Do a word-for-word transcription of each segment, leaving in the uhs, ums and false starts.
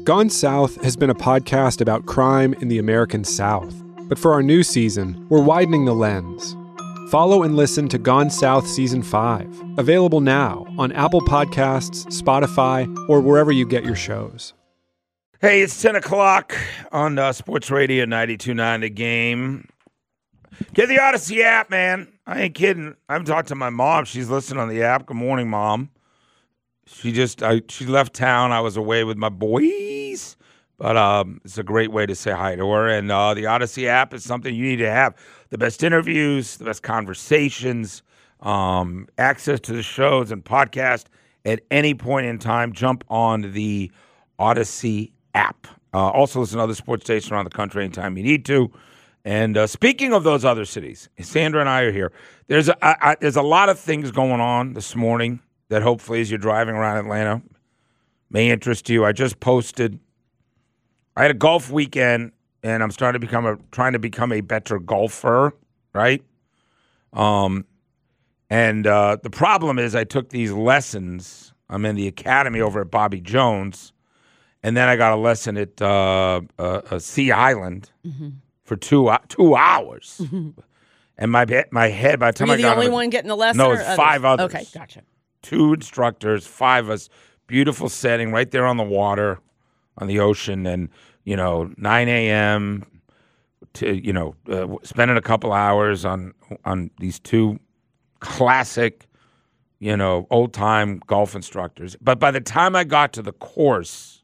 Gone South has been a podcast about crime in the American South. But for our new season, we're widening the lens. Follow and listen to Gone South Season five, available now on Apple Podcasts, Spotify, or wherever you get your shows. Hey, it's ten o'clock on uh, Sports Radio ninety-two point nine The Game. Get the Odyssey app, man. I ain't kidding. I haven't talked to my mom. She's listening on the app. Good morning, Mom. She just I, she left town. I was away with my boys. But um, it's a great way to say hi to her. And uh, the Odyssey app is something you need to have. The best interviews, the best conversations, um, access to the shows and podcasts at any point in time. Jump on the Odyssey app. Uh, also listen to other sports stations around the country anytime you need to. And uh, speaking of those other cities, Sandra and I are here. There's a, I, I, there's a lot of things going on this morning that hopefully as you're driving around Atlanta may interest you. I just posted. I had a golf weekend, and I'm starting to become a trying to become a better golfer, right? Um, and uh, the problem is I took these lessons. I'm in the academy over at Bobby Jones, and then I got a lesson at uh, uh, uh, Sea Island mm-hmm. for two uh, two hours. Mm-hmm. And my my head by the time Were I you got the only it, one getting the lesson? No, or it's five others. Okay, gotcha. Two instructors, five of us. Beautiful setting right there on the water, on the ocean, and you know, nine a.m. to you know, uh, spending a couple hours on on these two classic, you know, old time golf instructors. But by the time I got to the course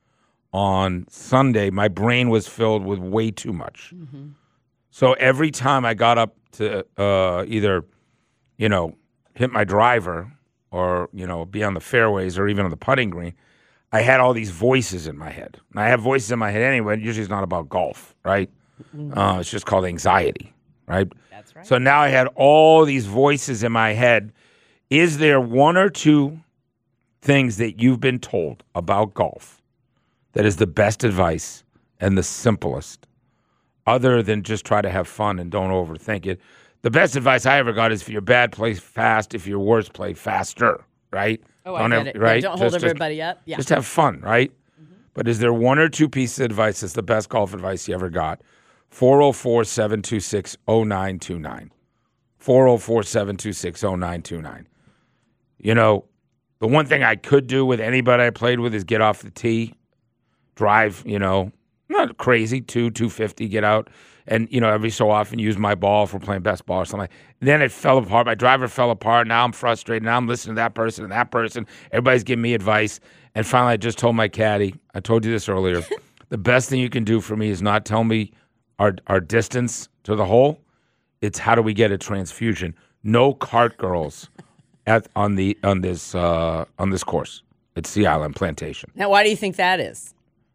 on Sunday, my brain was filled with way too much. Mm-hmm. So every time I got up to uh, either, you know, hit my driver or, you know, be on the fairways or even on the putting green, I had all these voices in my head. And I have voices in my head anyway. Usually it's not about golf, right? Mm-hmm. Uh, it's just called anxiety, right? That's right. So now I had all these voices in my head. Is there one or two things that you've been told about golf that is the best advice and the simplest, other than just try to have fun and don't overthink it? The best advice I ever got is if you're bad, play fast. If you're worse, play faster, right? Oh, don't I have, get it. Right? Yeah, don't hold just, everybody just, up. Yeah. Just have fun, right? Mm-hmm. But is there one or two pieces of advice that's the best golf advice you ever got? four oh four, seven two six, oh nine two nine. four oh four, seven two six, oh nine two nine. You know, the one thing I could do with anybody I played with is get off the tee, drive, you know, not crazy, two, two fifty, get out, and, you know, every so often use my ball if we're playing best ball or something. Then it fell apart. My driver fell apart. Now I'm frustrated. Now I'm listening to that person and that person. Everybody's giving me advice. And finally, I just told my caddy, I told you this earlier, the best thing you can do for me is not tell me our our distance to the hole. It's how do we get a transfusion. No cart girls at on the on this uh, on this course at Sea Island Plantation. Now, why do you think that is?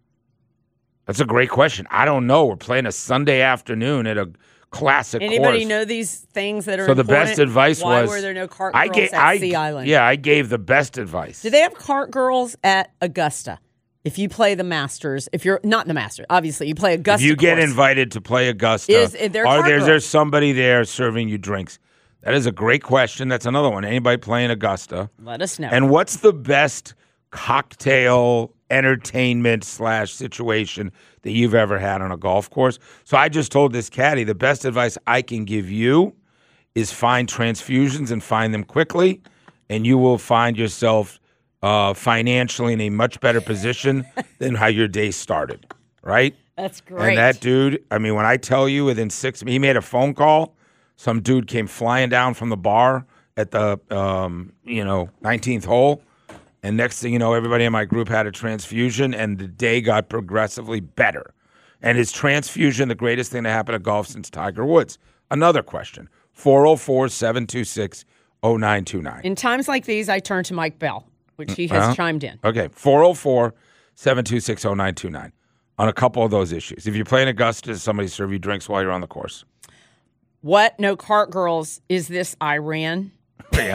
That's a great question. I don't know. We're playing a Sunday afternoon at a classic Anybody course. know these things that are so the important? best advice why was were there no cart I girls gave, at I, Sea Island? Yeah, I gave the best advice. Do they have cart girls at Augusta? If you play the Masters, if you're not the Masters, obviously you play Augusta. If you get course. invited to play Augusta, Is, is there are cart there, girls? there somebody there serving you drinks? That is a great question. That's another one. Anybody playing Augusta? Let us know. And what's the best cocktail entertainment slash situation that you've ever had on a golf course? So I just told this caddy, the best advice I can give you is find transfusions and find them quickly, and you will find yourself uh, financially in a much better position than how your day started, right? That's great. And that dude, I mean, when I tell you within six, he made a phone call. Some dude came flying down from the bar at the, um, you know, nineteenth hole. And next thing you know, everybody in my group had a transfusion, and the day got progressively better. And is transfusion the greatest thing to happen to golf since Tiger Woods? Another question. four oh four, seven two six, oh nine two nine. In times like these, I turn to Mike Bell, which he has uh-huh. chimed in. Okay, four oh four, seven two six, oh nine two nine on a couple of those issues. If you're playing Augusta, does somebody serve you drinks while you're on the course? What? No cart girls. Is this Iran? Yeah.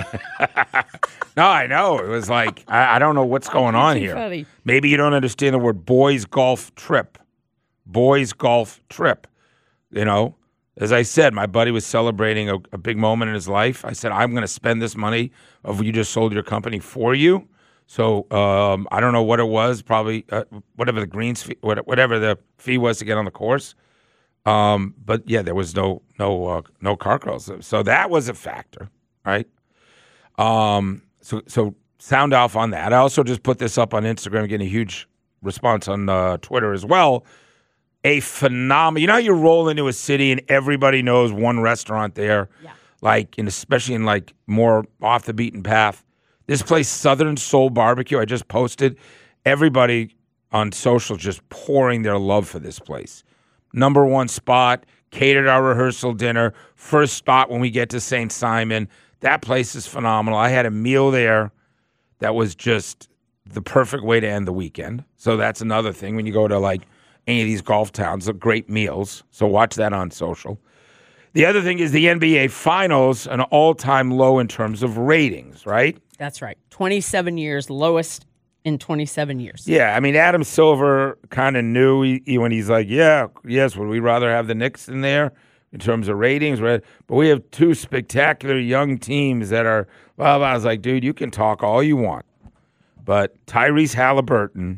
No, I know. It was like, I, I don't know what's going on here. Funny. Maybe you don't understand the word boys golf trip. Boys golf trip. You know, as I said, my buddy was celebrating a, a big moment in his life. I said, I'm going to spend this money of you just sold your company for you So um, I don't know what it was, probably uh, whatever the greens fee, whatever the fee was to get on the course. Um, but yeah, there was no no uh, no car girls, so that was a factor, right? Um, so so sound off on that. I also just put this up on Instagram, getting a huge response on uh, Twitter as well. A phenomenal. You know how you roll into a city and everybody knows one restaurant there, yeah. like, and especially in like more off the beaten path. This place, Southern Soul Barbecue, I just posted. Everybody on social just pouring their love for this place. Number one spot, catered our rehearsal dinner, first spot when we get to Saint Simon. That place is phenomenal. I had a meal there that was just the perfect way to end the weekend. So that's another thing when you go to like any of these golf towns, they're great meals. So watch that on social. The other thing is the N B A Finals, an all-time low in terms of ratings, right? That's right. twenty-seven years, lowest in twenty-seven years. Yeah, I mean, Adam Silver kind of knew he, he, when he's like, yeah, yes, would we rather have the Knicks in there in terms of ratings? Right? But we have two spectacular young teams that are, well, I was like, dude, you can talk all you want. But Tyrese Halliburton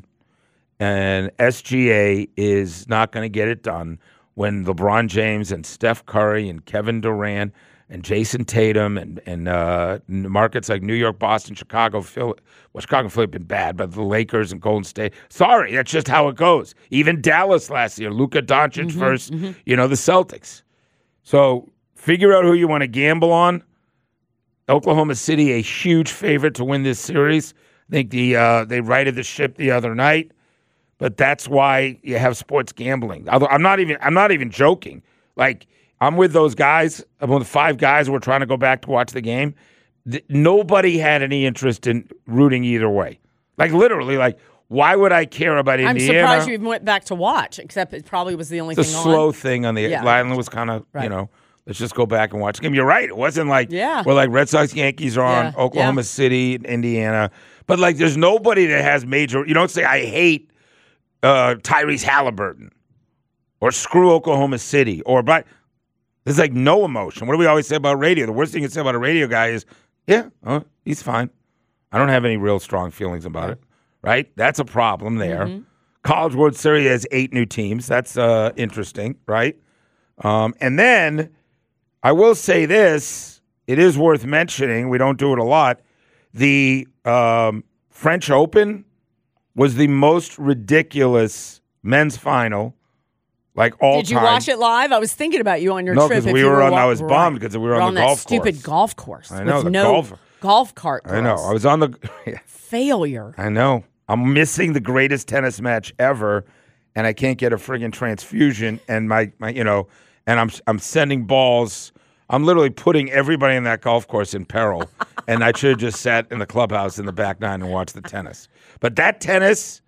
and S G A is not going to get it done when LeBron James and Steph Curry and Kevin Durant and Jason Tatum and and uh, markets like New York, Boston, Chicago, Philly. Well, Chicago and Philly have been bad, but the Lakers and Golden State. Sorry, that's just how it goes. Even Dallas last year, Luka Doncic mm-hmm, versus, mm-hmm. you know, the Celtics. So figure out who you want to gamble on. Oklahoma City, a huge favorite to win this series. I think the uh, they righted the ship the other night, but that's why you have sports gambling. Although I'm not even I'm not even joking. Like, I'm with those guys. I'm with five guys who were trying to go back to watch the game. Th- nobody had any interest in rooting either way. Like, literally, like, why would I care about I'm Indiana? surprised you even went back to watch, except it probably was the only it's thing a on. slow thing on the Yeah. line. Was kind of, Right. you know, let's just go back and watch the game. You're right. It wasn't like, Yeah. we're like Red Sox, Yankees are on, Yeah. Oklahoma Yeah. City, Indiana. But, like, there's nobody that has major, you don't say, I hate uh, Tyrese Halliburton or screw Oklahoma City or, but there's like no emotion. What do we always say about radio? The worst thing you can say about a radio guy is, yeah, uh, he's fine. I don't have any real strong feelings about it, right? That's a problem there. Mm-hmm. College World Series has eight new teams. That's uh, interesting, right? Um, and then I will say this. It is worth mentioning. We don't do it a lot. The um, French Open was the most ridiculous men's final, like all Did you time. watch it live? I was thinking about you on your No, trip. 'cause if we you were on- wa- I was right. bummed 'cause we were on on the that golf stupid course. golf course. I know, with the no golf- golf cart. I know. girls. I was on the. Failure. I know. I'm missing the greatest tennis match ever, and I can't get a friggin' transfusion. And my, my, you know, and I'm I'm sending balls. I'm literally putting everybody in that golf course in peril. And I should have just sat in the clubhouse in the back nine and watched the tennis. But that tennis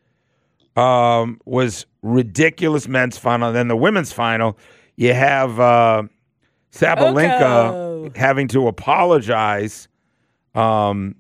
um, was ridiculous men's final. And then the women's final, you have uh, Sabalenka Coco. having to apologize um,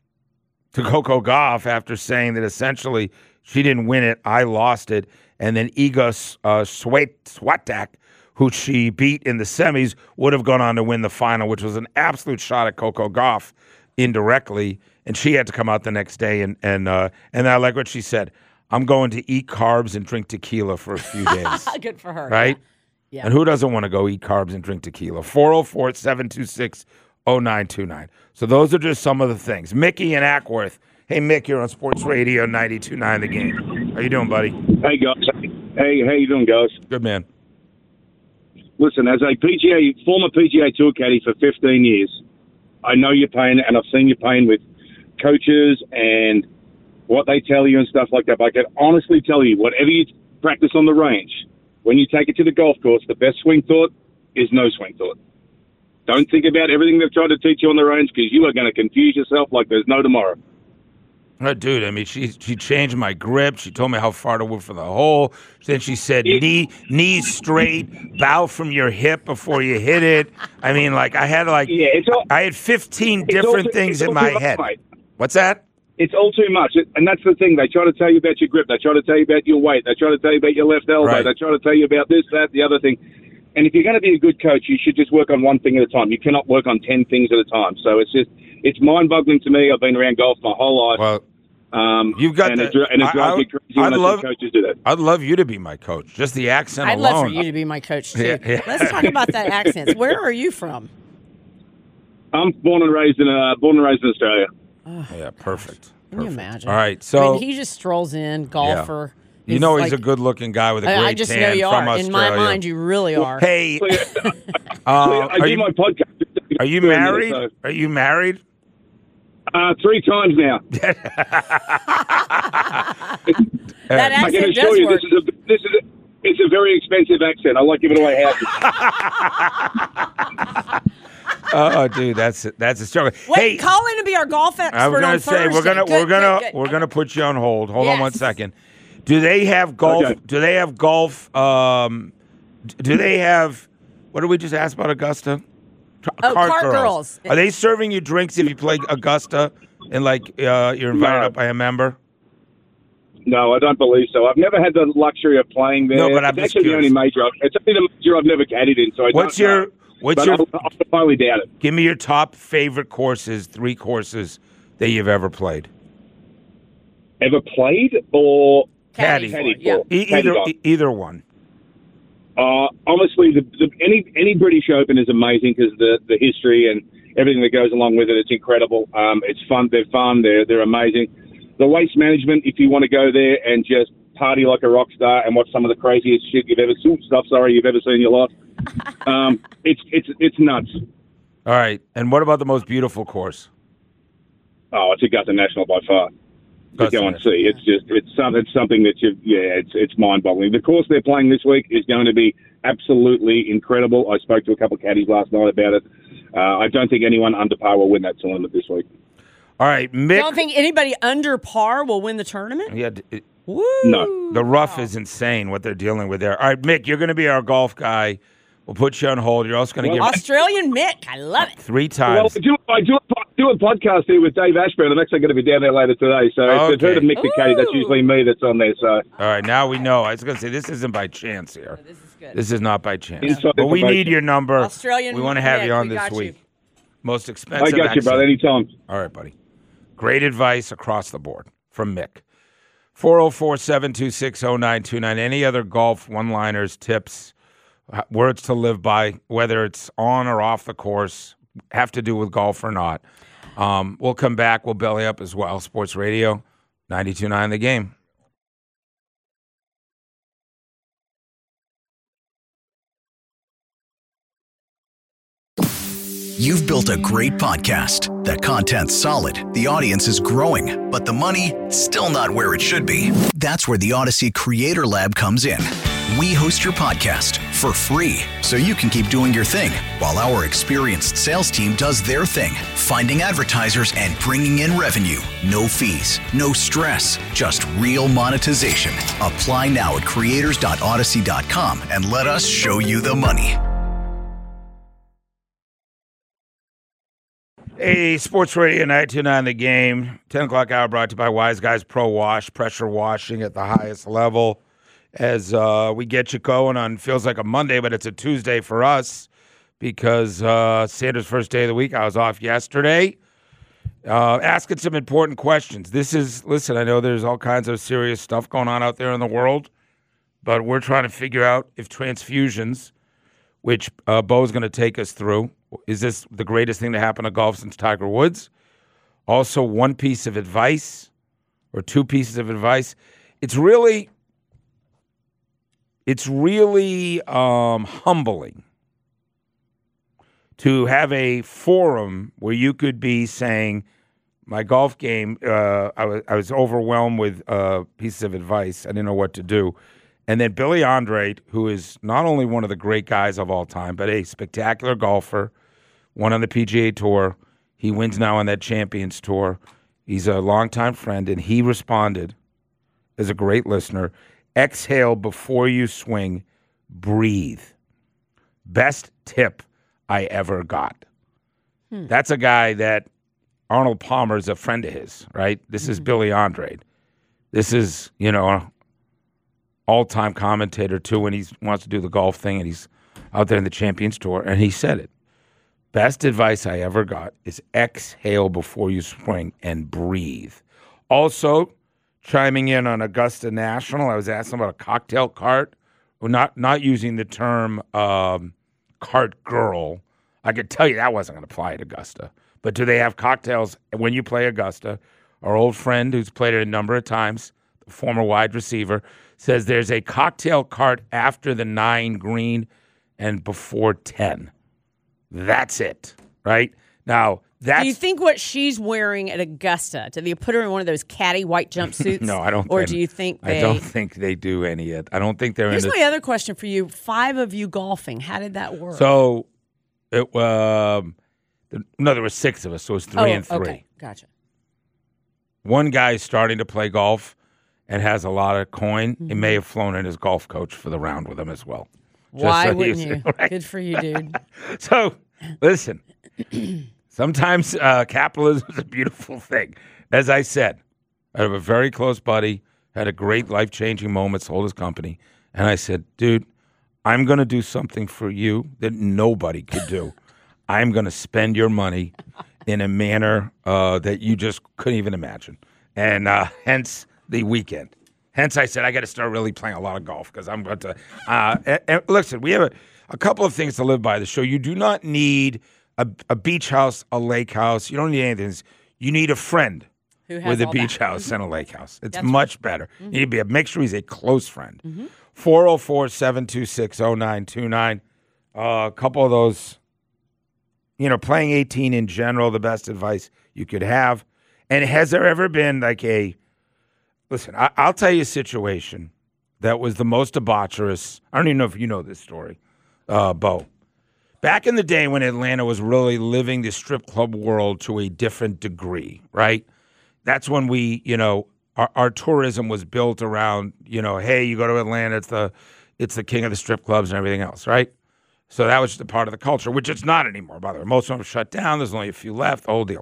to Coco Gauff after saying that essentially she didn't win it, I lost it. And then Iga uh, Swiatek, who she beat in the semis, would have gone on to win the final, which was an absolute shot at Coco Gauff indirectly. And she had to come out the next day. And and uh, and I like what she said. I'm going to eat carbs and drink tequila for a few days. Good for her. Right? Yeah. And who doesn't want to go eat carbs and drink tequila? four oh four, seven two six, oh nine two nine. So those are just some of the things. Mickey and Ackworth. Hey, Mick, you're on Sports Radio ninety-two point nine The Game. How you doing, buddy? Hey, guys. Hey, how you doing, guys? Good, man. Listen, as a P G A, former P G A Tour caddy for fifteen years, I know your pain, and I've seen your pain with coaches and what they tell you and stuff like that. But I can honestly tell you, whatever you practice on the range, when you take it to the golf course, the best swing thought is no swing thought. Don't think about everything they've tried to teach you on the range, because you are going to confuse yourself like there's no tomorrow. Oh, dude, I mean, she she changed my grip. She told me how far to whip for the hole. Then she said, knee knees straight, bow from your hip before you hit it. I mean, like, I had like, Yeah, it's all, I had fifteen it's different all too- things it's in all my too much, head. mate. What's that? It's all too much. And that's the thing. They try to tell you about your grip. They try to tell you about your weight. They try to tell you about your left elbow. Right. They try to tell you about this, that, the other thing. And if you're going to be a good coach, you should just work on one thing at a time. You cannot work on ten things at a time. So it's just, it's mind-boggling to me. I've been around golf my whole life. Well, Um, You've got and the, it, dri- and it I- drives I- me crazy I'd when I love- see coaches do that. I'd love you to be my coach. Just the accent I'd alone. love for you to be my coach too. Yeah, yeah. Let's talk about that accent. Where are you from? I'm born and raised in uh, born and raised in Australia. Yeah, perfect. Can you Perfect. imagine? All right, I so mean, he just strolls in, golfer. you He's know he's like- a good-looking guy with a great I I just tan know you from are. Australia. In my mind, you really are. Hey, So, yeah, uh, so, yeah, I are do you my podcast. are you Doing married? this, Are you married? so, uh, three times now. That I can accent assure does you, work. this is a this is a, it's a very expensive accent. I like giving away houses. Oh, dude, that's that's a struggle. Wait, hey, call in to be our golf expert I was gonna on say we're Thursday. gonna Good, we're gonna good, good. we're gonna put you on hold. Hold on one Yes. second. Do they have golf? Okay. Do they have golf? Um, d- do they have? What did we just ask about Augusta? T- Oh, cart girls. Are they serving you drinks if you play Augusta and like uh, you're invited No. up by a member? No, I don't believe so. I've never had the luxury of playing there. No, but I'm it's just actually curious. the only major. I've, it's only the major I've never caddied in. So I What's don't your know. What's But your? I, I highly doubt it. Give me your top favorite courses. Three courses that you've ever played. Ever played or Caddy. for it, Caddy yeah. for. E- Caddy either golf. e- either one. Uh, honestly, the, the, any any British Open is amazing because the, the history and everything that goes along with it. It's incredible. Um, it's fun. They're fun. They're they're amazing. The waste management. If you want to go there and just party like a rock star and watch some of the craziest shit you've ever seen, stuff. Sorry, you've ever seen in your life. Um, it's it's it's nuts. All right. And what about the most beautiful course? Oh, it's Augusta National by far. To Augusta go and National. see, it's just it's something it's something that you yeah it's it's mind boggling. The course they're playing this week is going to be absolutely incredible. I spoke to a couple of caddies last night about it. Uh, I don't think anyone under par will win that tournament this week. All right, You Mick. don't think anybody under par will win the tournament? Yeah, d- it- Woo! No. the rough is insane what they're dealing with there. All right, Mick, you're going to be our golf guy. We'll put you on hold. You're also going to Well, give Australian Mick, I love it. three Well, times. I do, I do, a, do a podcast here with Dave Ashburn. I'm actually going to be down there later today. So if you've heard of Okay. Mick the Caddy, that's Ooh. usually me that's on there. So All right, now we know. I was going to say this isn't by chance here. This is good. This is not by chance. Inside But we information. need your number. Australian We want to have Mick, you on we this got you. week. Most expensive. I got you, accent. brother. Anytime. All right, buddy. Great advice across the board from Mick. four oh four, seven two six, oh nine two nine. Any other golf one-liners, tips, uh, words to live by, whether it's on or off the course, have to do with golf or not. Um, we'll come back. We'll belly up as well. Sports Radio, ninety-two point nine The Game. You've built a great podcast. The content's solid, the audience is growing, but the money still not where it should be. That's where the Odyssey Creator Lab comes in. We host your podcast for free so you can keep doing your thing while our experienced sales team does their thing, finding advertisers and bringing in revenue. No fees, no stress, just real monetization. Apply now at creators dot odyssey dot com and let us show you the money. Hey, Sports Radio ninety-two point nine The Game. ten o'clock hour brought to you by Wise Guys Pro Wash, pressure washing at the highest level. As uh, we get you going on, feels like a Monday, but it's a Tuesday for us because uh, Sanders' first day of the week. I was off yesterday, uh, asking some important questions. This is, listen, I know there's all kinds of serious stuff going on out there in the world, but we're trying to figure out if transfusions, which uh, Bo's going to take us through, is this the greatest thing to happen to golf since Tiger Woods? Also, one piece of advice or two pieces of advice. It's really... It's really um, humbling to have a forum where you could be saying, my golf game, uh, I, was, I was overwhelmed with uh, pieces of advice. I didn't know what to do. And then Billy Andrade, who is not only one of the great guys of all time, but a spectacular golfer, won on the P G A Tour. He wins now on that Champions Tour. He's a longtime friend, and he responded as a great listener. Exhale before you swing. Breathe. Best tip I ever got. Hmm. That's a guy that Arnold Palmer is a friend of his, right? This mm-hmm. is Billy Andrade. This is, you know, all-time commentator, too, when he wants to do the golf thing, and he's out there in the Champions Tour, and he said it. Best advice I ever got is exhale before you swing and breathe. Also, chiming in on Augusta National, I was asking about a cocktail cart. Well, not not using the term um, cart girl. I could tell you that wasn't going to apply at Augusta. But do they have cocktails when you play Augusta? Our old friend who's played it a number of times, the former wide receiver, says there's a cocktail cart after the nine green and before ten. That's it, right? Now, that's... Do you think what she's wearing at Augusta, do they put her in one of those catty white jumpsuits? No, I don't Or think, do you think they... I don't think they do any of it. I don't think they're Here's in my other question for you. Five of you golfing. How did that work? So, it um, the, no, there were six of us, so it was three oh, and three. Okay, gotcha. One guy's starting to play golf and has a lot of coin. Mm-hmm. He may have flown in his golf coach for the round with him as well. Why so wouldn't was, you? Right? Good for you, dude. So, listen, sometimes uh, capitalism is a beautiful thing. As I said, I have a very close buddy, had a great life-changing moment, sold his company, and I said, dude, I'm going to do something for you that nobody could do. I'm going to spend your money in a manner uh, that you just couldn't even imagine. And uh, hence the weekend. Hence I said I got to start really playing a lot of golf because I'm going to uh, – and, and listen, we have a, a couple of things to live by the show. You do not need a, a beach house, a lake house. You don't need anything. You need a friend Who has with a all beach that. house and a lake house. It's That's much better. Mm-hmm. You need to be a, make sure he's a close friend. Mm-hmm. four oh four, seven two six, oh nine two nine. Uh, a couple of those – you know, playing eighteen in general, the best advice you could have. And has there ever been like a, listen, I, I'll tell you a situation that was the most debaucherous. I don't even know if you know this story, uh, Bo. Back in the day when Atlanta was really living the strip club world to a different degree, right? That's when we, you know, our, our tourism was built around, you know, hey, you go to Atlanta, it's the, it's the king of the strip clubs and everything else, right? So that was just a part of the culture, which it's not anymore, by the way. Most of them shut down. There's only a few left, the whole deal.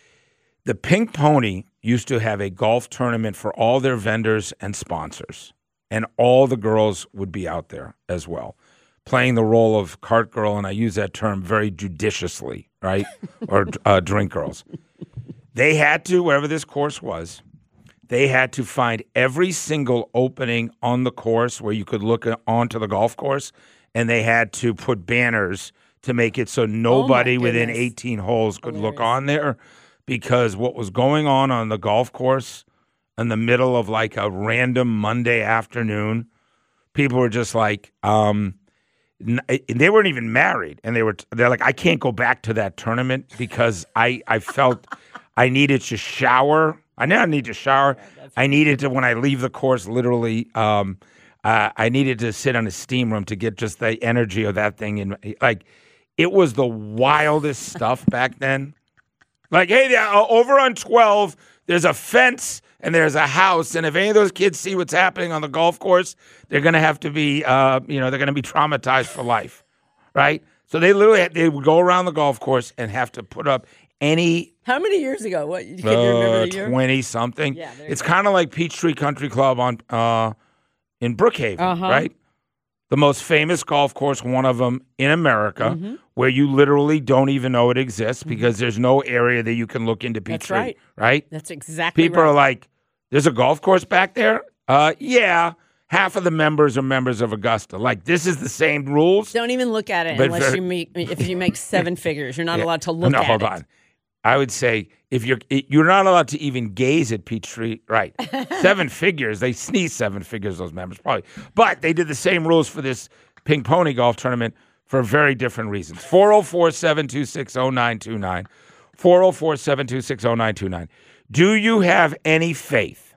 The Pink Pony used to have a golf tournament for all their vendors and sponsors, and all the girls would be out there as well, playing the role of cart girl, and I use that term very judiciously, right, or uh, drink girls. They had to, wherever this course was, they had to find every single opening on the course where you could look onto the golf course, and they had to put banners to make it so nobody oh within eighteen holes could Hilarious. Look on there, because what was going on on the golf course in the middle of like a random Monday afternoon, people were just like, um, n- they weren't even married, and they were they're like, I can't go back to that tournament because I I felt I needed to shower. I now need to shower. I needed to, when I leave the course, literally. Um, Uh, I needed to sit on a steam room to get just the energy of that thing. In, like, it was the wildest stuff back then. Like, hey, uh, over on twelve, there's a fence and there's a house, and if any of those kids see what's happening on the golf course, they're going to have to be, uh, you know, they're going to be traumatized for life, right? So they literally had, they would go around the golf course and have to put up any. How many years ago? What can you uh, remember the year? twenty something. Yeah, it's kind of like Peachtree Country Club on. Uh, In Brookhaven, uh-huh. right? The most famous golf course, one of them in America, mm-hmm. where you literally don't even know it exists mm-hmm. because there's no area that you can look into Peachtree. That's right. Right? That's exactly People right. are like, there's a golf course back there? Uh, yeah. Half of the members are members of Augusta. Like, this is the same rules. Don't even look at it but unless very, you make, if you make seven figures. You're not yeah. allowed to look no, at hold it. on. I would say if you're you're not allowed to even gaze at Peachtree, right? Seven figures, they sneeze seven figures. Those members probably, but they did the same rules for this Pink Pony golf tournament for very different reasons. four oh four, seven two six, oh nine two nine. four oh four, seven two six, oh nine two nine. Do you have any faith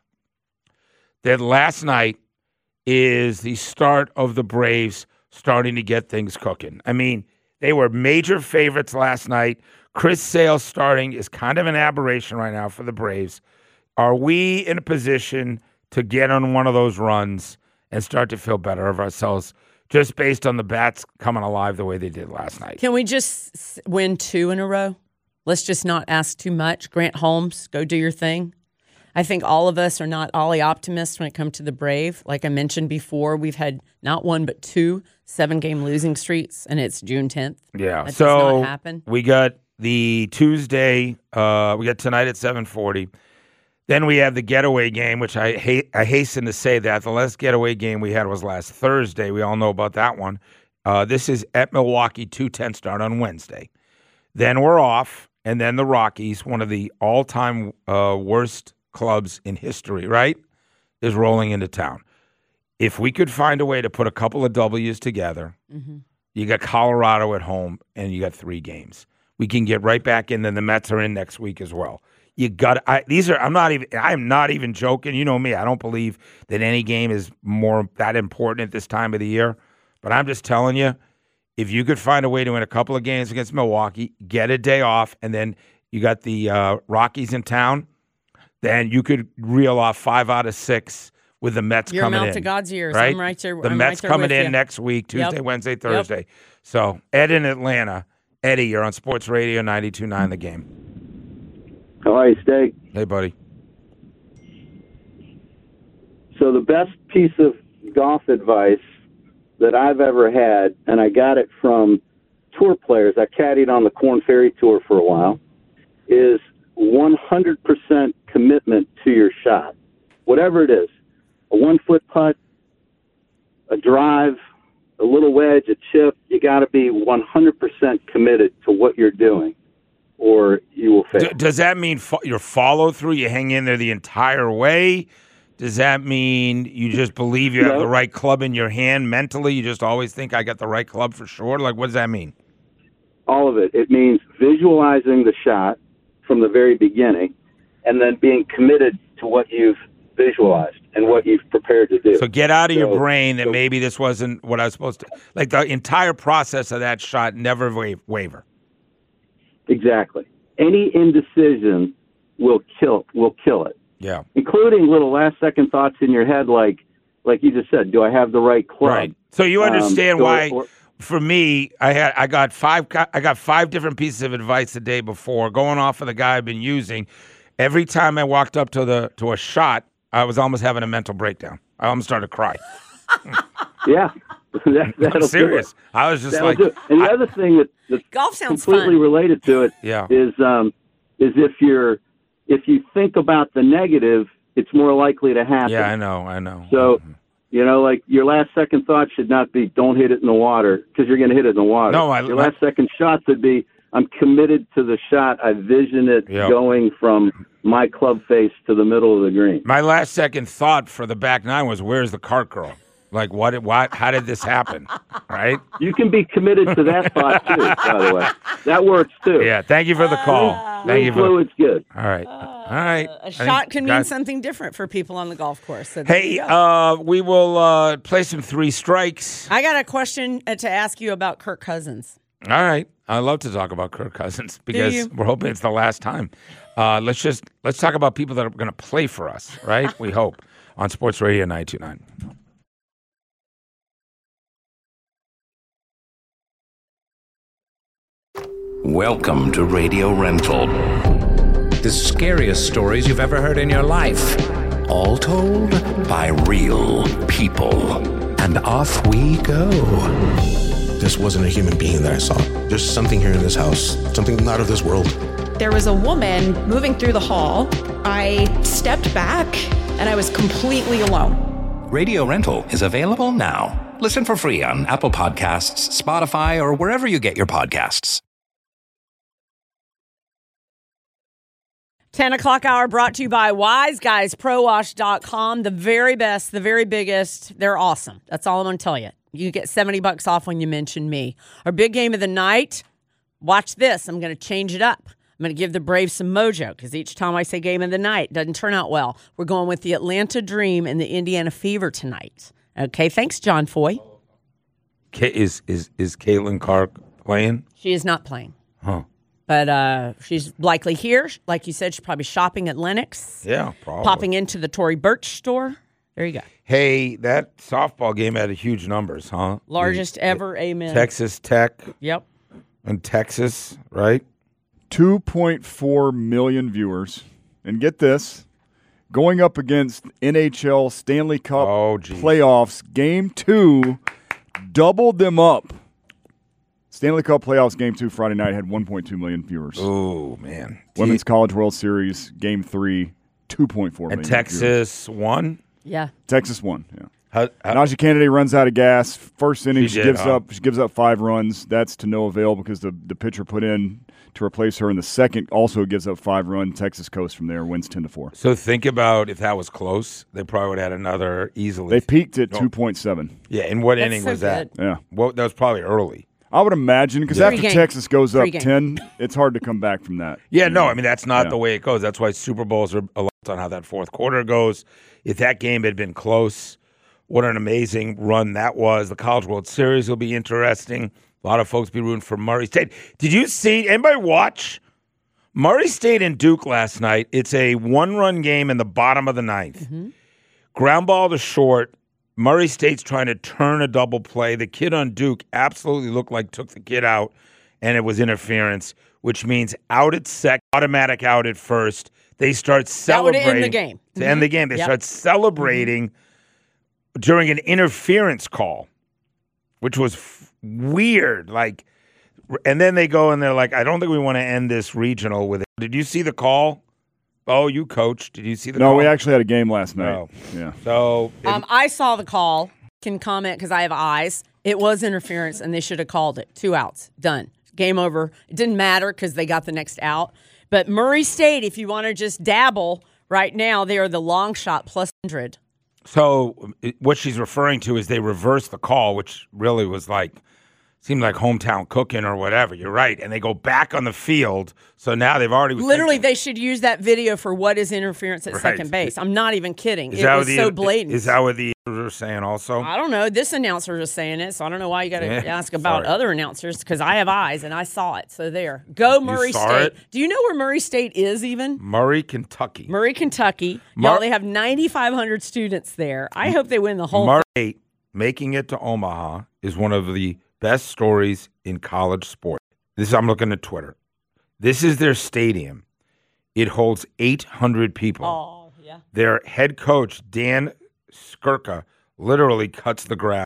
that last night is the start of the Braves starting to get things cooking? I mean, they were major favorites last night. Chris Sale starting is kind of an aberration right now for the Braves. Are we in a position to get on one of those runs and start to feel better of ourselves just based on the bats coming alive the way they did last night? Can we just win two in a row? Let's just not ask too much. Grant Holmes, go do your thing. I think all of us are not Ollie optimists when it comes to the Brave. Like I mentioned before, we've had not one but two seven-game losing streaks, and it's June tenth. Yeah, that so does not happen. We got the Tuesday, uh, we got tonight at seven forty. Then we have the getaway game, which I hate. I hasten to say that the last getaway game we had was last Thursday. We all know about that one. Uh, this is at Milwaukee, two ten start on Wednesday. Then we're off, and then the Rockies, one of the all-time uh, worst clubs in history, right, is rolling into town. If we could find a way to put a couple of W's together, mm-hmm. you got Colorado at home, and you got three games. We can get right back in, then the Mets are in next week as well. You got I, these are. I'm not even. I'm not even joking. You know me. I don't believe that any game is more that important at this time of the year. But I'm just telling you, if you could find a way to win a couple of games against Milwaukee, get a day off, and then you got the uh, Rockies in town, then you could reel off five out of six with the Mets You're coming in. You're to God's ears. Right? I'm right there. The I'm Mets right there coming with in you. next week, Tuesday, Yep. Wednesday, Thursday. Yep. So Ed in Atlanta. Eddie, you're on Sports Radio ninety-two point nine The Game. How are you, Steak? Hey, buddy. So the best piece of golf advice that I've ever had, and I got it from tour players, I caddied on the Korn Ferry Tour for a while, is one hundred percent commitment to your shot. Whatever it is, a one-foot putt, a drive, a little wedge, a chip, you got to be one hundred percent committed to what you're doing, or you will fail. D- does that mean fo- your follow-through, you hang in there the entire way? Does that mean you just believe you have No. the right club in your hand mentally? You just always think, I got the right club for sure? Like, what does that mean? All of it. It means visualizing the shot from the very beginning and then being committed to what you've visualized and what you've prepared to do. So get out of So- your brain that so- maybe this wasn't what I was supposed to. Like, the entire process of that shot, never wa- waver. Exactly. Any indecision will kill will kill it, Yeah. including little last-second thoughts in your head like, like you just said, do I have the right club? Right. So you Um, understand or- why, or- for me, I had I got five I got five different pieces of advice the day before, going off of the guy I've been using. Every time I walked up to the to a shot, I was almost having a mental breakdown. I almost started to cry. Yeah. that, that'll I'm do serious. it. I was just That'll like, do it. And the I- other thing that, that's Golf sounds completely fun. related to it Yeah. is um, is if you're if you think about the negative, it's more likely to happen. yeah, I know, I know. So, you know, like your last second thought should not be "don't hit it in the water" because you're going to hit it in the water. No, I- your last second shot should be "I'm committed to the shot. I vision it Yep. going from my club face to the middle of the green." My last second thought for the back nine was, "Where's the cart girl? Like, what? Why? How did this happen?" Right? You can be committed to that thought too. By the way, that works too. Yeah. Thank you for the call. Thank you for. The, Fluid's good. all right. All right. A I shot think can mean guys- something different for people on the golf course. So there Hey, you go. uh, we will uh, play some three strikes. I got a question uh, to ask you about Kirk Cousins. All right. I love to talk about Kirk Cousins because you? we're hoping it's the last time. Uh, let's just let's talk about people that are going to play for us, right? We hope on Sports Radio ninety-two point nine. Welcome to Radio Rental. The scariest stories you've ever heard in your life. All told by real people. And off we go. This wasn't a human being that I saw. There's something here in this house, something not of this world. There was a woman moving through the hall. I stepped back and I was completely alone. Radio Rental is available now. Listen for free on Apple Podcasts, Spotify, or wherever you get your podcasts. ten o'clock hour brought to you by wise guys pro wash dot com. The very best, the very biggest. They're awesome. That's all I'm going to tell you. You get seventy bucks off when you mention me. Our big game of the night, watch this. I'm going to change it up. I'm going to give the Braves some mojo because each time I say game of the night, it doesn't turn out well. We're going with the Atlanta Dream and the Indiana Fever tonight. Okay, thanks, John Foy. K- is is is Caitlin Clark playing? She is not playing. Huh. But uh, she's likely here. Like you said, she's probably shopping at Lennox. Yeah, probably. Popping into the Tory Burch store. There you go. Hey, that softball game had huge numbers, huh? Largest The- ever, amen. Texas Tech Yep. and Texas, right? two point four million viewers. And get this, going up against N H L Stanley Cup Oh, geez. playoffs, game two, doubled them up. Stanley Cup playoffs game two Friday night had one point two million viewers. Oh, man. Women's College World Series game three, two point four million. And Texas viewers. won? Yeah. Texas won, yeah. How, how, Najee Kennedy runs out of gas. First inning, she, did, gives huh? up. She gives up five runs. That's to no avail because the, the pitcher put in to replace her in the second also gives up five runs. Texas coast from there, wins ten to four. So think about if that was close, they probably would have had another easily. They peaked at No. two point seven. Yeah, in what That's inning so was that? Yeah. Well, that was probably early. I would imagine because Yeah. after Pre-game. Texas goes up Pre-game. ten, it's hard to come back from that. Yeah, no, I mean, that's not Yeah. the way it goes. That's why Super Bowls are a lot on how that fourth quarter goes. If that game had been close, what an amazing run that was. The College World Series will be interesting. A lot of folks be rooting for Murray State. Did you see, anybody watch Murray State and Duke last night? It's a one-run game in the bottom of the ninth. Mm-hmm. Ground ball to short. Murray State's trying to turn a double play. The kid on Duke absolutely looked like took the kid out, and it was interference, which means out at second, automatic out at first. They start That would celebrating. end the game. To end the game. They Yep. start celebrating during an interference call, which was f- weird. Like, and then they go and they're like, I don't think we want to end this regional with it. Did you see the call? Oh, you coached. Did you see the No, call? we actually had a game last night. No. Yeah. So, it- Um, I saw the call. Can comment because I have eyes. It was interference, and they should have called it. Two outs. Done. Game over. It didn't matter because they got the next out. But Murray State, if you want to just dabble right now, they are the long shot plus one hundred. so it- what she's referring to is they reversed the call, which really was like, seemed like hometown cooking or whatever. You're right. And they go back on the field. So now they've already. Literally, they should use that video for what is interference at Right. second base. I'm not even kidding. Is It that was what the, so blatant. Is that what the are saying also? I don't know. This announcer is saying it, so I don't know why you got to Yeah, ask about sorry. other announcers because I have eyes and I saw it. So there. Go Murray saw State. it? Do you know where Murray State is even? Murray, Kentucky. Murray, Kentucky. Mur- Y'all, they have ninety-five hundred students there. I hope they win the whole Murray thing. making it to Omaha is one of the best stories in college sport. This is, I'm looking at Twitter. This is their stadium. It holds eight hundred people. Oh, yeah. Their head coach, Dan Skirka, literally cuts the grass.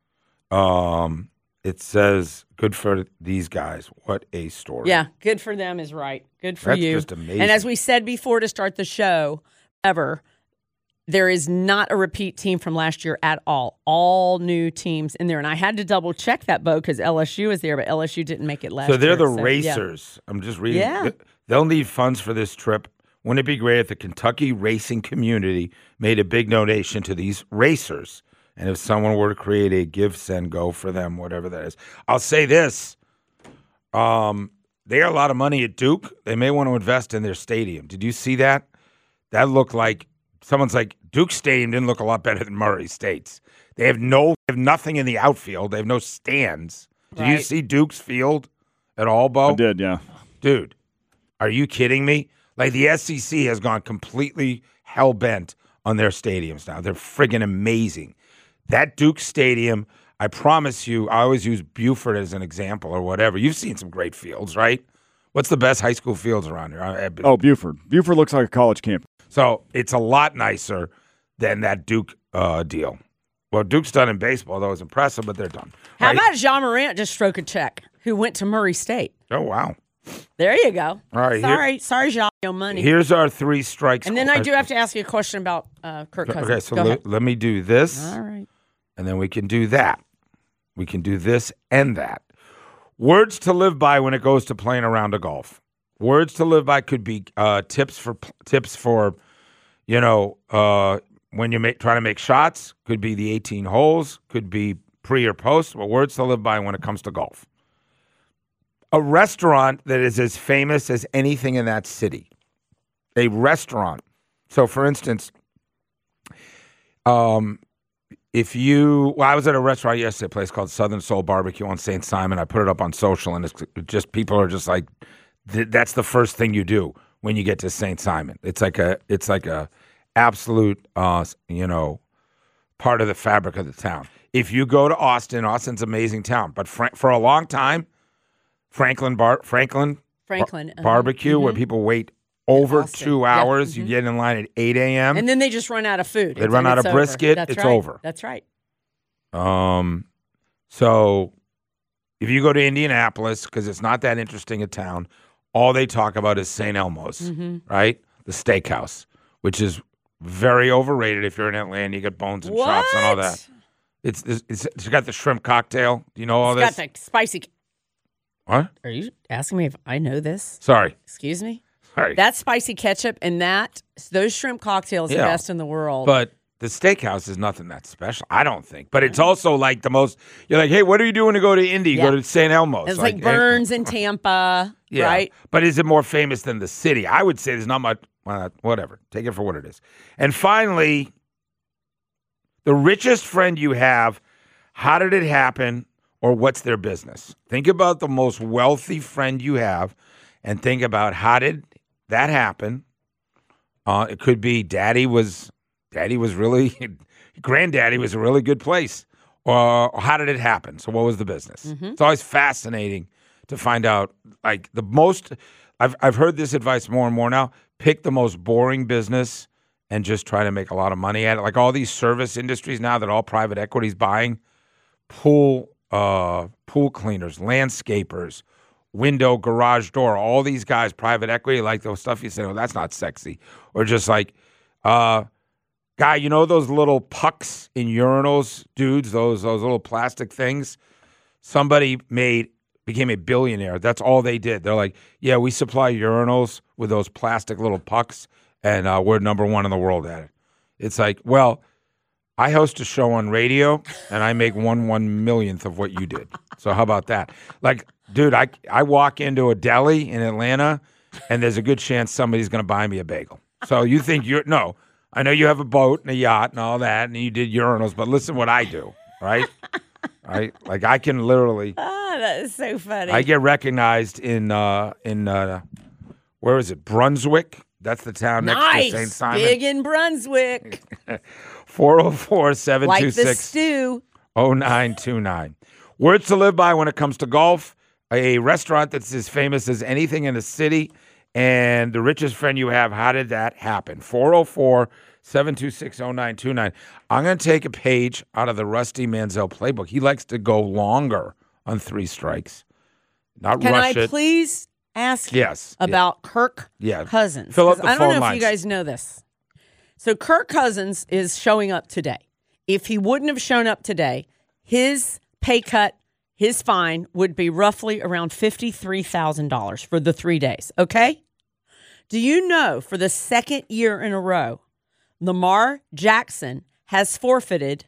Um, it says, good for these guys. What a story. Yeah, good for them is right. Good for That's you. just amazing. And as we said before to start the show, ever, there is not a repeat team from last year at all. All new teams in there. And I had to double check that, Bo, because L S U is there, but L S U didn't make it last So year. they're the yeah. racers. I'm just reading. Yeah. They'll need funds for this trip. Wouldn't it be great if the Kentucky racing community made a big donation to these racers? And if someone were to create a give, send, go for them, whatever that is. I'll say this. Um, they got a lot of money at Duke. They may want to invest in their stadium. Did you see that? That looked like, someone's like, Duke Stadium didn't look a lot better than Murray State's. They have no, they have nothing in the outfield. They have no stands. Did you Right. see Duke's field at all, Bo? I did, yeah. Dude, are you kidding me? Like, the S E C has gone completely hell-bent on their stadiums now. They're friggin' amazing. That Duke Stadium, I promise you, I always use Buford as an example or whatever. You've seen some great fields, right? What's the best high school fields around here? I- I- Oh, Buford. Buford looks like a college campus. So it's a lot nicer than that Duke uh, deal. Well, Duke's done in baseball, though, is impressive, but they're done. How Right? about John Morant just stroke a check, who went to Murray State? Oh, wow. There you go. All right, here- Sorry, sorry, Jean, no money. Here's our three strikes. and then I do have to ask you a question about uh, Kirk Cousins. Okay, so Go le- ahead. let me do this. All right. And then we can do that. We can do this and that. Words to live by when it goes to playing a round of golf. Words to live by could be uh, tips for tips for, you know, uh, when you're make, trying to make shots. Could be the eighteen holes. Could be pre or post. But words to live by when it comes to golf. A restaurant that is as famous as anything in that city. A restaurant. So, for instance, um. If you, well, I was at a restaurant yesterday, a place called Southern Soul Barbecue on Saint Simon. I put it up on social, and it's just people are just like, th- that's the first thing you do when you get to Saint Simon. It's like a, it's like a absolute, uh, you know, part of the fabric of the town. If you go to Austin, Austin's an amazing town, but Fra- for a long time, Franklin Bar, Franklin, Franklin, Bar- uh-huh. Barbecue, where Mhm. people wait over Austin. two Yeah. hours. Mhm. You get in line at eight a.m. And then they just run out of food. They and run then out it's of over. brisket, That's it's right. over. That's right. Um, so if you go to Indianapolis, because it's not that interesting a town, all they talk about is Saint Elmo's, Mhm. right? The steakhouse. which is very overrated. If you're in Atlanta, you get bones and What? chops and all that. It's, it's it's got the shrimp cocktail. Do you know all It's this? got the spicy. What? Are you asking me if I know this? Sorry. Excuse me? Sorry. That spicy ketchup and that, those shrimp cocktails are the Yeah. best in the world. But the steakhouse is nothing that special, I don't think. But it's also like the most, you're like, hey, what are you doing to go to Indy? You Yeah. go to Saint Elmo's. it's like, Burns in Tampa, yeah. right? But is it more famous than the city? I would say there's not much, well, whatever. Take it for what it is. And finally, the richest friend you have, how did it happen or what's their business? Think about the most wealthy friend you have and think about how did that happen. Uh, it could be daddy was, daddy was really, granddaddy was a really good place. Or, or how did it happen? So what was the business? Mm-hmm. It's always fascinating to find out, like the most, I've I've heard this advice more and more now, pick the most boring business and just try to make a lot of money at it. Like all these service industries now that all private equity's buying, pool uh, pool cleaners, landscapers, window, garage door, all these guys, private equity, like those stuff you say, oh, that's not sexy. Or just like, uh, guy, you know those little pucks in urinals, dudes, those those little plastic things? Somebody made, became a billionaire. That's all they did. They're like, yeah, we supply urinals with those plastic little pucks, and uh, we're number one in the world at it. It's like, well, I host a show on radio, and I make one one millionth of what you did. So how about that? Like, dude, I, I walk into a deli in Atlanta, and there's a good chance somebody's going to buy me a bagel. So you think you're, no, I know you have a boat and a yacht and all that, and you did urinals, but listen what I do, right? I Like, I can literally, Ah, that is so funny. I get recognized in, uh, in uh, where is it, Brunswick? That's the town next nice. to Saint Simon. Big in Brunswick. four oh four, seven two Like the six, stew. oh nine two nine. Words to live by when it comes to golf. A restaurant that's as famous as anything in the city. And the richest friend you have, how did that happen? four oh four, seven two six, oh nine two nine. I'm going to take a page out of the Rusty Manziel playbook. He likes to go longer on three strikes, not Can rush I it. please ask Yes. about Kirk Yeah. Cousins? Fill up 'Cause the I don't phone know lines. if you guys know this. So Kirk Cousins is showing up today. If he wouldn't have shown up today, his pay cut, his fine would be roughly around fifty-three thousand dollars for the three days, okay? Do you know for the second year in a row, Lamar Jackson has forfeited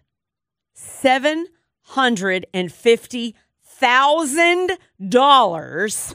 seven hundred fifty thousand dollars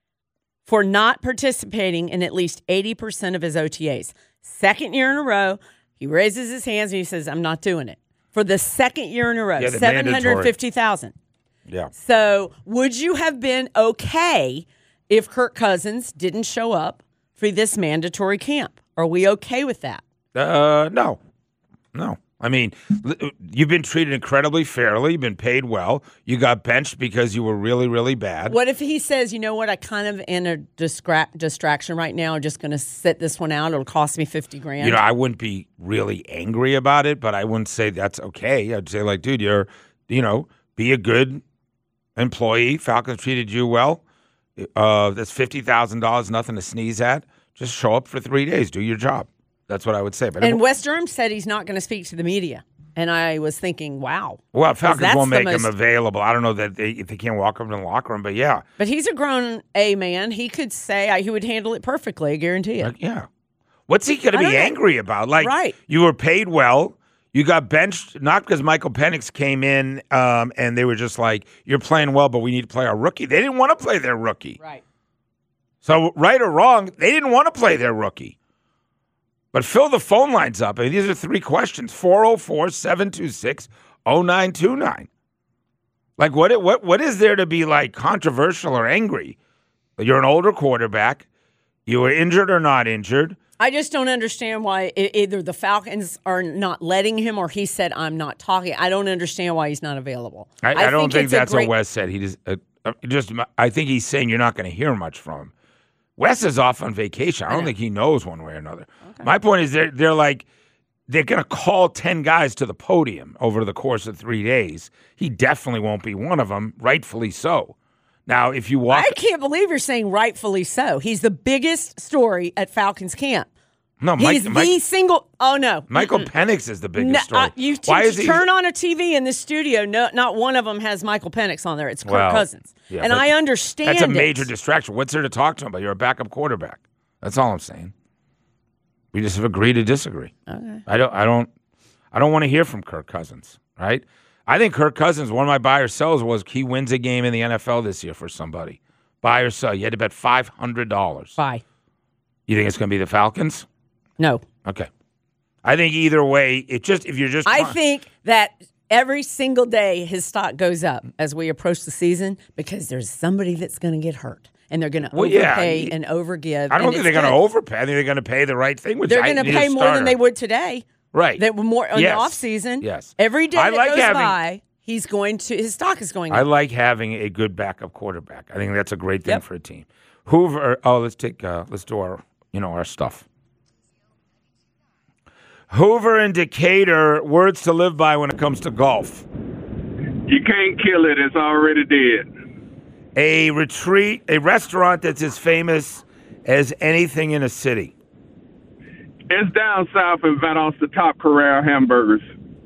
for not participating in at least eighty percent of his O T As. Second year in a row, he raises his hands and he says, I'm not doing it. For the second year in a row, Yeah, the seven hundred fifty thousand Yeah. dollars. So would you have been okay if Kirk Cousins didn't show up for this mandatory camp? Are we okay with that? Uh, no, no. I mean, li- you've been treated incredibly fairly. You've been paid well. You got benched because you were really, really bad. What if he says, you know what, I kind of in a distra- distraction right now. I'm just going to sit this one out. It'll cost me fifty grand. You know, I wouldn't be really angry about it, but I wouldn't say that's okay. I'd say, like, dude, you're, you know, be a good employee. Falcons treated you well. Uh, that's fifty thousand dollars, nothing to sneeze at. Just show up for three days. Do your job. That's what I would say. But and it, Wes Durham said he's not going to speak to the media. And I was thinking, wow. well, Falcons that's won't the make most- him available. I don't know that they, if they can't walk up in the locker room, but yeah. But he's a grown A man. He could say I, he would handle it perfectly, I guarantee you. Like, yeah. What's he going to I be don't know. angry about? Like, Right. you were paid well. You got benched, not because Michael Penix came in um, and they were just like, you're playing well, but we need to play our rookie. They didn't want to play their rookie. Right. So, right or wrong, they didn't want to play their rookie. But fill the phone lines up. I mean, these are three questions. four oh four, seven two six, oh nine two nine. Like, what, what, what is there to be, like, controversial or angry? You're an older quarterback. You were injured or not injured. I just don't understand why e- either the Falcons are not letting him or he said, I'm not talking. I don't understand why he's not available. I, I, don't think it's a that's great- what Wes said. He just, uh, uh, just, I think he's saying you're not going to hear much from him. Wes is off on vacation. I don't think he knows one way or another. Okay. My point is they're, they're like, they're going to call ten guys to the podium over the course of three days. He definitely won't be one of them, rightfully so. Now, if you walk... I can't believe you're saying rightfully so. He's the biggest story at Falcons camp. No, Mike, He's Mike, the single. Oh no, Michael Mm-mm. Penix is the biggest No, story. uh, you t- Why is he? turn on a T V in the studio. No, not one of them has Michael Penix on there. It's Kirk Well, Cousins, yeah, and but I understand That's a it. major distraction. What's there to talk to him about? You're a backup quarterback. That's all I'm saying. We just agree to disagree. Okay. I don't. I don't. I don't want to hear from Kirk Cousins. Right? I think Kirk Cousins. One of my buy or sells was he wins a game in the N F L this year for somebody. Buy or sell. You had to bet five hundred dollars. Buy. You think it's going to be the Falcons? No. Okay. I think either way, it just if you're just. I trying- think that every single day his stock goes up as we approach the season because there's somebody that's going to get hurt. And they're going to Well, yeah. overpay and overgive. I don't and think they're it's going to good. overpay. I think they're going to pay the right thing. Which They're I going to need pay a more than starter. they would today. Right. That were more in Yes. the off season. Yes. Every day I that like goes having- by, he's going to his stock is going up. I like having a good backup quarterback. I think that's a great thing Yep. for a team. Hoover. Oh, let's take. Uh, let's do our. You know our stuff. Hoover and Decatur. Words to live by when it comes to golf. You can't kill it. It's already dead. A retreat, a restaurant that's as famous as anything in a city. It's down south in Valdosta, the Top Corral Hamburgers.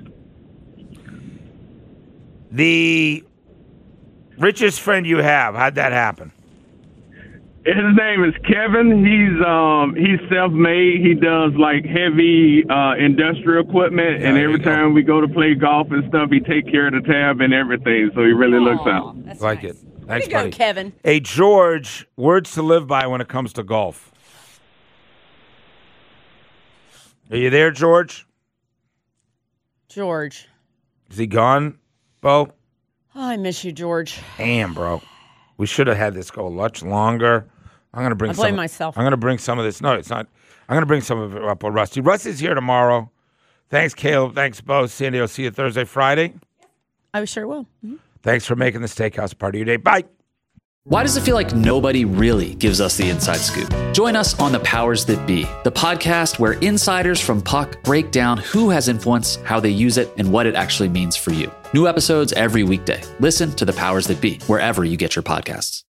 The richest friend you have. How'd that happen? His name is Kevin. He's um he's self-made. He does like heavy uh, industrial equipment, Yeah, and there every you go. time we go to play golf and stuff, he take care of the tab and everything. So he really looks out. That's like nice. it. Thanks, Way to go, buddy. Kevin. Hey, George, words to live by when it comes to golf. Are you there, George? George. Is he gone, Bo? Oh, I miss you, George. Damn, bro. We should have had this go much longer. I'm gonna bring. I blame some, myself. I'm gonna bring some of this. No, it's not. I'm gonna bring some of it up with Rusty. Rusty's here tomorrow. Thanks, Caleb. Thanks, Bo. Sandy, I'll see you Thursday, Friday. I sure will. Mhm. Thanks for making the steakhouse part of your day. Bye. Why does it feel like nobody really gives us the inside scoop? Join us on The Powers That Be, the podcast where insiders from Puck break down who has influence, how they use it, and what it actually means for you. New episodes every weekday. Listen to The Powers That Be wherever you get your podcasts.